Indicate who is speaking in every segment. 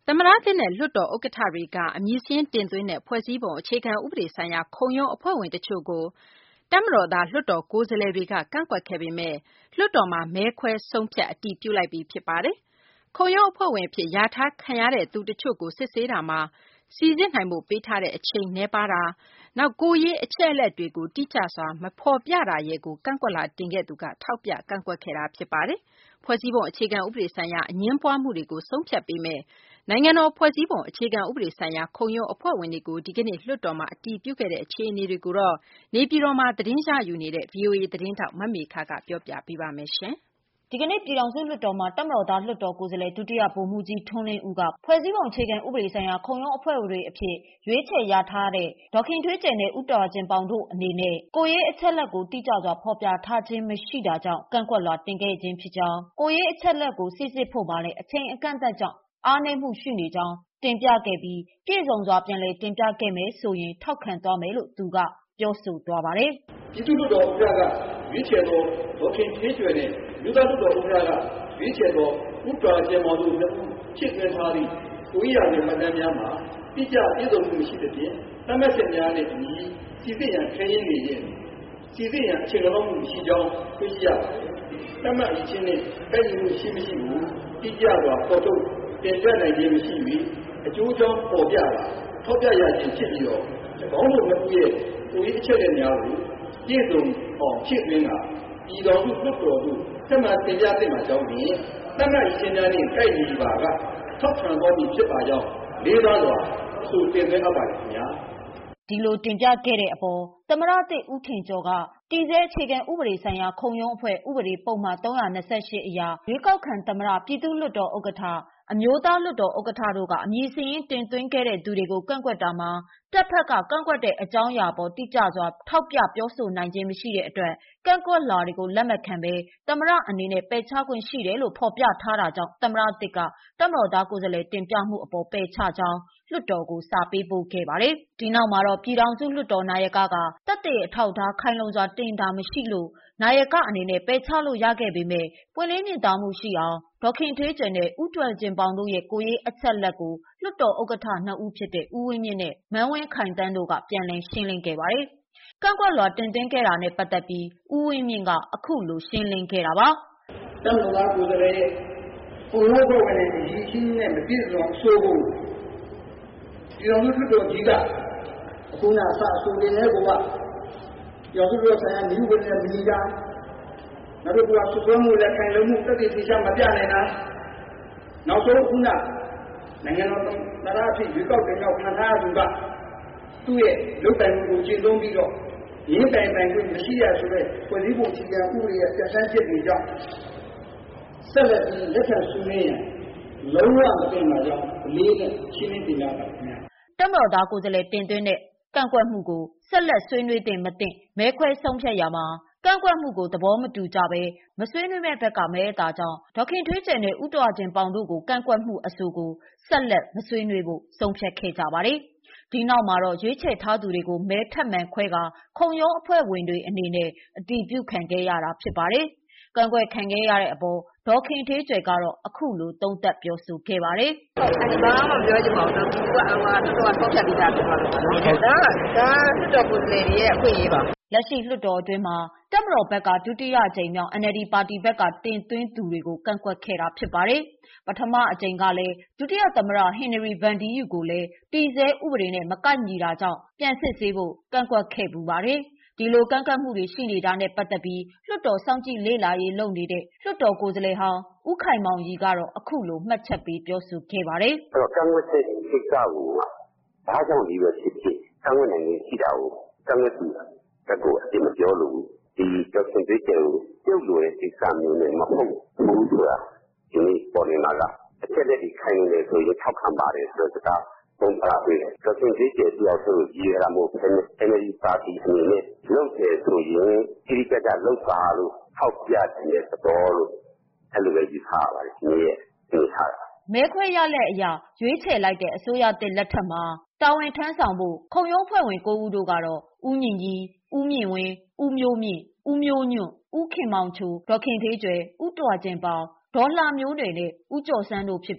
Speaker 1: သမ္မတသစ်နဲ့လွှတ်တော်ဥက္ကဋ္ဌတွေကအမည်စာရင်းတင်သွင်းတဲ့ဖွဲ့စည်းပုံအခြေခံဥပဒေဆိုင်ရာခုံရုံးအဖွဲ့ဝင်တချို့ကိုတပ်မတော်သားလွှတ်တော်ကိုယ်စားလှယ်တွေကကန့်ကွက်ခဲ့ပေမဲ့လွှတ်တော်မှာမဲခွဲဆုံးဖြတ်အတည်ပြုလိုက်ပြီဖြစ်ပါတယ်။ခုံရုံးအဖွဲ့ဝင်အဖြစ်ယာထားခံရတဲ့သူတချို့ကိုစစ်ဆေးတာမှာစီစစ်နိုင်ဖို့ပေးထားတဲ့အချိန်နည်းပါးတာနောက်ကိုရေးအချက်အလက်တွေကိုတိကျစွာမဖော်ပြတာရဲကိုကန့်ကွက်လာတင်ခဲ့သူကထောက်ပြကန့်ကွက်ခဲ့တာဖြစ်ပါတယ်။ဖွဲ့စည်းပုံအခြေခံဥပဒေဆိုင်ရာအငင်းပွားမှုတွေကိုဆုံးဖြတ်ပေးမယ်နိုင်ငံတော်ဖွဲ့စည်းပုံအခြေခံဥပဒေဆိုင်ရာခုံရုံးအဖွဲ့ဝင်တွေကိုဒီကနေ့လွှတ်တော်မှာအတည်ပြုခဲ့တဲ့အခြေအနေတွေကိုတော့နေပြည်တော်မှာသတင်းရယူနေတဲ့ VOA သတင်းထောက်မမေခကပြောပြပေးပါမယ်။
Speaker 2: ဒီကနေ့ပြည်ထောင်စုလွှတ်တော်မှာတပ်မတော်သားလွှတ်တော်ကိုယ်စားလှယ်ဒုတိယဗိုလ်မှူးကြီးထွန်းလင်းဦးကဖွဲ့စည်းပုံအခြေခံဥပဒေဆိုင်ရာခုံရုံးအဖွဲ့ဝင်တွေအဖြစ်ရွေးချယ်ရထားတဲ့ဒေါခင်ထွေးကျယ်နဲ့ဦးတော်ကျင်ပေါင်တို့အနေနဲ့ကိုရေးအချက်လက်ကိုတိကျစွာဖော်ပြထားခြင်းမရှိတာကြောင့်ကန့်ကွက်လွှာတင်ခဲ့ခြင်းဖြစ်ကြောင်းကိုရေးအချက်လက်ကိုစစ်ဆေးဖို့ပါလဲအချိန်အကန့်အသတ်ကြောင့်အားနည်းမှုရှိနေကြောင်းတင်ပြခဲ့ပြီးပြည့်စုံစွာပြန်လည်တင်ပြခဲ့မယ်ဆိုရင်ထောက်ခံသွားမယ်လို့သူကပြောဆိုသွားပါတယ်
Speaker 3: ။ပြည်သူ့လွှတ်တော်ဥက္ကဋ္ဌကရွေးချယ်သောဒေါခင်ထွေးကျယ်နဲ့မြို့သားလွှတ်တော်ဥက္ကဋ္ဌကရွေးချယ်သောဥပဒေကျမ်းပေါ်သို့နှစ်ဦးချစ်သွင်းထားသည့်ကိုကြီးရာဇဝင်မှတ်တမ်းများမှာတိကျပြည့်စုံမှုမရှိသဖြင့်သတ်မှတ်ချက်များနှင့်အညီစီစစ်ရန်ခဲရင်းနေခြင်းစီစစ်ရန်အခြေခံမှုမရှိကြောင်းသိရှိရပါတယ်။သတ်မှတ်အချင်းနှင့်ကိုက်ညီမှုရှိမရှိကိုတိကျစွာဖော်ထုတ်တင်ပြနိုင်ခြင်းမရှိ၍အကျိုးကြောင့်ပေါ်ပြတာထောက်ပြရခြင်းဖြစ်ပြီးတော့၎င်းတို့နှစ်ဦးရဲ့ကိုကြီးအချက်လက်များကိုပြည့်စုံအောင်ချစ်သွင်းတာပြည်တော်စုလွှတ်တော်သို့ဆက်မှတင်ပြသင့်ပါကြောင်းဖြင့်သတ်မှတ်အချင်းများနှင့်ကိုက်ညီပါကထောက်ခံတော်မူဖြစ်ပါကြောင်းလေးစားစွာအဆိုတင်သွင်းအပ်ပါတယ်ခင်ဗျာ
Speaker 2: ။ဒီလိုတင်ပြခဲ့တဲ့အပေါ်သမ္မတသစ်ဦးထင်ကျော်ကတည်ဆဲအခြေခံဥပဒေဆိုင်ရာခုံရုံးအဖွဲ့ဥပဒေပုံမှန်328အရာရွေးကောက်ခံသမ္မတပြည်သူ့လွှတ်တော်ဥက္ကဋ္ဌအမျိုးသားလွှတ်တော်ဥက္ကဋ္ဌတို့ကအမည်စာရင်းတင်သွင်းခဲ့တဲ့သူတွေကိုကန့်ကွက်တာမှာတပ်ဖက်ကကန့်ကွက်တဲ့အကြောင်းအရာပေါ်တိကျစွာထောက်ပြပြောဆိုနိုင်ခြင်းမရှိတဲ့အတွက်ကန့်ကွက်လွှာတွေကိုလက်မခံဘဲသမ္မတအနေနဲ့ပယ်ချခွင့်ရှိတယ်လို့ဖော်ပြထားတာကြောင့်သမ္မတသစ်ကတပ်မတော်သားကိုယ်စားလှယ်တင်ပြမှုအပေါ်ပယ်ချကြောင်းလွှတ်တော်ကိုစာပေးပို့ခဲ့ပါတယ်။ဒီနောက်မှာတော့ပြည်ထောင်စုလွှတ်တော်နာယကတပ်တွေအထောက်ထားခိုင်လုံစွာတင်တာမရှိလို့နာယကအနေနဲ့ပယ်ချလို့ရခဲ့ပေမဲ့ပွင့်လင်းမြင်သာမှုရှိအောင်ဒေါခင်ထွေးကျယ်နဲ့ဦးတော်ကျင်ပေါင်တို့ရဲ့ကိုရေးအချက်လက်ကိုလွှတ်တော်ဥက္ကဋ္ဌနှစ်ဦးဖြစ်တဲ့ဦးဝင်းမြင့်နဲ့မန်းဝင်းခိုင်တန်းတို့ကပြန်လည်ရှင်းလင်းခဲ့ပါတယ်။ကန့်ကွက်လွှာတင်သွင်းခဲ့တာနဲ့ပတ်သက်ပြီးဦးဝင်းမြင့်ကအခုလိုရှင်းလင်းခဲ့တာပါ
Speaker 3: ။တပ်မတော်သားကိုယ်စားလှယ်ကိုရိုးဘဝင်နဲ့ရည်ရှိနဲ့မပြည့်စုံဆိုဖို့ပြည်တော်စုလွှတ်တော်ကြီးကအခုနအစအဆိုတင်တဲ့ကောရောစုလွှတ်ဆိုင်ရာမြို့ဝင်နဲ့မိသားနောက်တစ်ခုကစုံမှုလက်ခံလို့မှုတက်တည်သိချမပြနိုင်တာနောက်ဆုံးခုနနိုင်ငံတော်တရားအဖြစ်ရွေးကောက်တင်ရောက်ခံထားရသူကသူ့ရဲ့လုပ်တိုင်မှုကိုကျင့်သုံးပြီးတော့ရင်းတိုင်ခွင့်မရှိရဆိုတဲ့ဖွဲ့စည်းပုံအခြေခံဥပဒေရဲ့ပြဋ္ဌာန်းချက်တွေကြောင့်ဆက်လက်ပြီးလက်ခံဆွေးနွေးရန်လုံးဝမတင်ပါကြောင်းအလေးနဲ့ရှင်းလင်းတင်ပြပါခင်ဗျာ
Speaker 2: တပ်မတော်သားကိုယ်စားလှယ်တင်သွင်းတဲ့ကန့်ကွက်မှုကိုဆက်လက်ဆွေးနွေးတင်မတင်မဲခွဲဆုံးဖြတ်ရမှာကန့်ကွက်မှုကိုသဘောမတူကြဘဲမဆွေးနွေးမဲ့ဘက်ကမဲအသာကြောင့်ဒေါခင်ထွေးကျယ်နဲ့ဦးတော်ကျင်ပေါင်တို့ကိုကန့်ကွက်မှုအဆိုကိုဆက်လက်မဆွေးနွေးဖို့ဆုံးဖြတ်ခဲ့ကြပါတယ်။ဒီနောက်မှာတော့ရွေးချယ်ထားသူတွေကိုမဲထပ်မံခွဲကာခုံရုံးအဖွဲ့ဝင်တွေအနေနဲ့အတည်ပြုခံခဲ့ရတာဖြစ်ပါတယ်။ကန့်ကွက်ခံခဲ့ရတဲ့အပေါ်ဒေါခင်ထွေးကျယ်ကတော့အခုလိုသုံးသပ်ပြောဆိုခဲ့ပါတယ်
Speaker 4: ။အဲ့ဘာမှပြောချင်ပါဘူး။ဒီကအမှတော်ဆုံးဖြတ်ပြီးသားဖြစ်သွားလို့ပါ။ဒါလွှတ်တော်ကိုယ်စားလှယ်တွေရဲ့အခွင့်အရေးပါ
Speaker 2: ။လက်ရှိလွှတ်တော်အတွင်းမှာတပ်မတော်ဘက်ကဒုတိယအကြိမ်မြောက် NLD ပါတီဘက်ကတင်သွင်းသူတွေကိုကန့်ကွက်ခဲ့တာဖြစ်ပါတယ်။ပထမအကြိမ်ကလည်းဒုတိယသမ္မတဟင်နရီဗန်ဒီယူကိုလည်းတည်ဆဲဥပဒေနဲ့မကိုက်ညီတာကြောင့်ပြန်စစ်ဆေးဖို့ကန့်ကွက်ခဲ့ပူပါတယ်။ဒီလိုကန့်ကွက်မှုတွေရှိနေတာနဲ့ပတ်သက်ပြီးလွှတ်တော်စောင့်ကြည့်လေ့လာရေးလုပ်နေတဲ့လွှတ်တော်ကိုယ်စားလှယ်ဟောင်းဦးခိုင်မောင်ရီကတော့အခုလိုမှတ်ချက်ပေးပြောဆိုခဲ့ပါတယ်
Speaker 5: ။အဲ့တော့ကန့်ကွက်တဲ့ကိစ္စကိုဘာကြောင့်ဒီလိုဖြစ်ကန့်ကွက်နိုင်နေရှိတာကိုကန့်ကွက်သူတက်ကိုအစ်မပြောလို့ဒီဒေါက်တာဒေးကျယ်ကိုပြုတ်လို့တဲ့ကိစ္စမျိုးနဲ့မဟုတ်ဘူးဆိုတာဒီနေ့ပေါ်နေမှာကအချက်လက်ဒီခိုင်နေတယ်ဆိုရင်ထောက်ခံပါတယ်ဆိုတော့ဒါပုံပြပေးတယ်ဒေါက်တာဒေးကျယ်တယောက်ဆိုရည်ရမှု NLD ပါတီအနေနဲ့လုပ်တယ်ဆိုရင်ဒီကကြလောက်ပါလို့ထောက်ပြတဲ့သဘောလို့အဲ့လိုပဲယူဆရပါတယ်ဒီနေ့ဒီထားတာ
Speaker 2: မဲခွဲရလက်အရာရွေးချယ်လိုက်တဲ့အစိုးရတစ်လက်ထက်မှာတာဝန်ထမ်းဆောင်ဖို့ခုံရုံးဖွဲ့ဝင်9ဦးတို့ကတော့ဦးမြင့်ကြီးဦးမြင့်ဝင်းဦးမျိုးမြင့်ဦးမျိုးညွန့်ဦးခင်မောင်ချိုဒေါခင်သေးကျွယ်ဦးတော်ကျင်ပေါင်ဒေါ်လာမျိုးတွေနဲ့ဦးကျော်စန်းတို့ဖြစ်ပြီး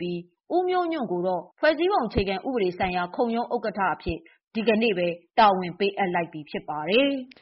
Speaker 2: ဦးမျိုးညွန့်ကိုတော့ဖွဲ့စည်းပုံအခြေခံဥပဒေဆိုင်ရာခုံရုံးဥက္ကဋ္ဌအဖြစ်ဒီကနေ့ပဲတာဝန်ပေးအပ်လိုက်ပြီဖြစ်ပါတယ်။